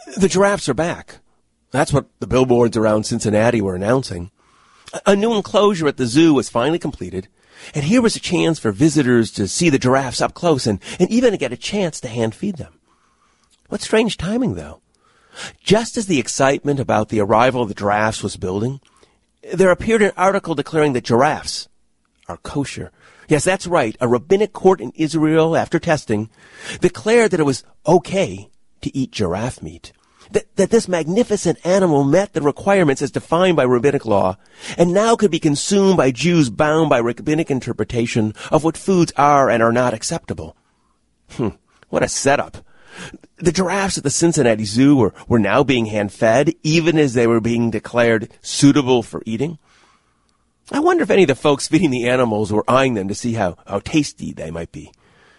The giraffes are back. That's what the billboards around Cincinnati were announcing. A new enclosure at the zoo was finally completed, and here was a chance for visitors to see the giraffes up close and even to get a chance to hand feed them. What strange timing, though. Just as the excitement about the arrival of the giraffes was building, there appeared an article declaring that giraffes are kosher. Yes, that's right. A rabbinic court in Israel, after testing, declared that it was okay to eat giraffe meat. That this magnificent animal met the requirements as defined by rabbinic law, and now could be consumed by Jews bound by rabbinic interpretation of what foods are and are not acceptable. What a setup. The giraffes at the Cincinnati Zoo were now being hand-fed, even as they were being declared suitable for eating. I wonder if any of the folks feeding the animals were eyeing them to see how tasty they might be.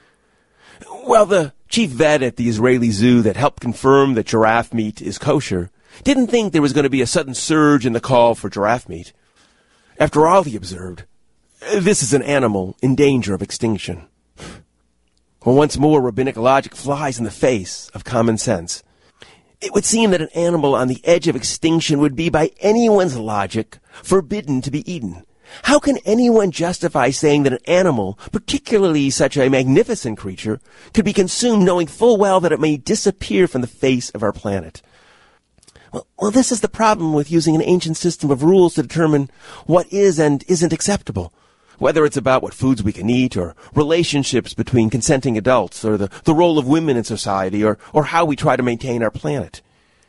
Well, the chief vet at the Israeli zoo that helped confirm that giraffe meat is kosher didn't think there was going to be a sudden surge in the call for giraffe meat. After all, he observed, this is an animal in danger of extinction. Well, once more, rabbinic logic flies in the face of common sense. It would seem that an animal on the edge of extinction would be, by anyone's logic, forbidden to be eaten. How can anyone justify saying that an animal, particularly such a magnificent creature, could be consumed knowing full well that it may disappear from the face of our planet? Well, this is the problem with using an ancient system of rules to determine what is and isn't acceptable, whether it's about what foods we can eat, or relationships between consenting adults, or the role of women in society, or how we try to maintain our planet.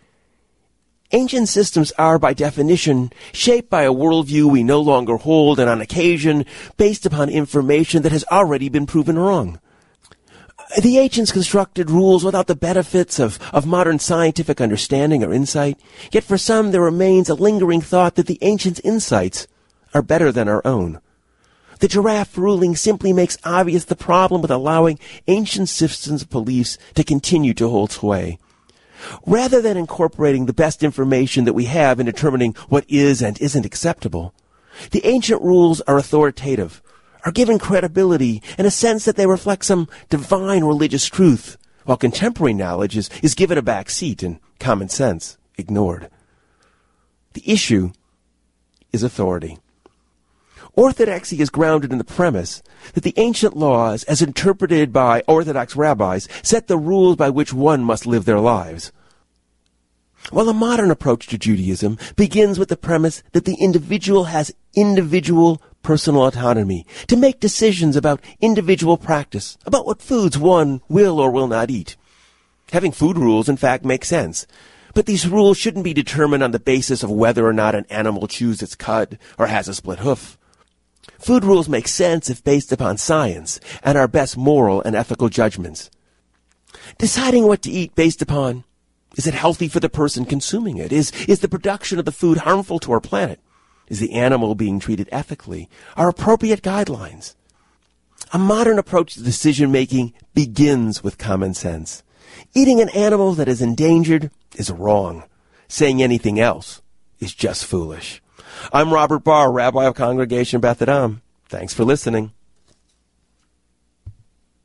Ancient systems are, by definition, shaped by a worldview we no longer hold, and on occasion, based upon information that has already been proven wrong. The ancients constructed rules without the benefits of modern scientific understanding or insight, yet for some there remains a lingering thought that the ancients' insights are better than our own. The giraffe ruling simply makes obvious the problem with allowing ancient systems of beliefs to continue to hold sway. Rather than incorporating the best information that we have in determining what is and isn't acceptable, the ancient rules are authoritative, are given credibility and a sense that they reflect some divine religious truth, while contemporary knowledge is given a back seat and common sense ignored. The issue is authority. Orthodoxy is grounded in the premise that the ancient laws, as interpreted by Orthodox rabbis, set the rules by which one must live their lives. While a modern approach to Judaism begins with the premise that the individual has individual personal autonomy to make decisions about individual practice, about what foods one will or will not eat. Having food rules, in fact, makes sense. But these rules shouldn't be determined on the basis of whether or not an animal chews its cud or has a split hoof. Food rules make sense if based upon science and our best moral and ethical judgments. Deciding what to eat based upon, is it healthy for the person consuming it? Is the production of the food harmful to our planet? Is the animal being treated ethically? Are appropriate guidelines? A modern approach to decision-making begins with common sense. Eating an animal that is endangered is wrong. Saying anything else is just foolish. I'm Robert Barr, Rabbi of Congregation Beth Adam. Thanks for listening.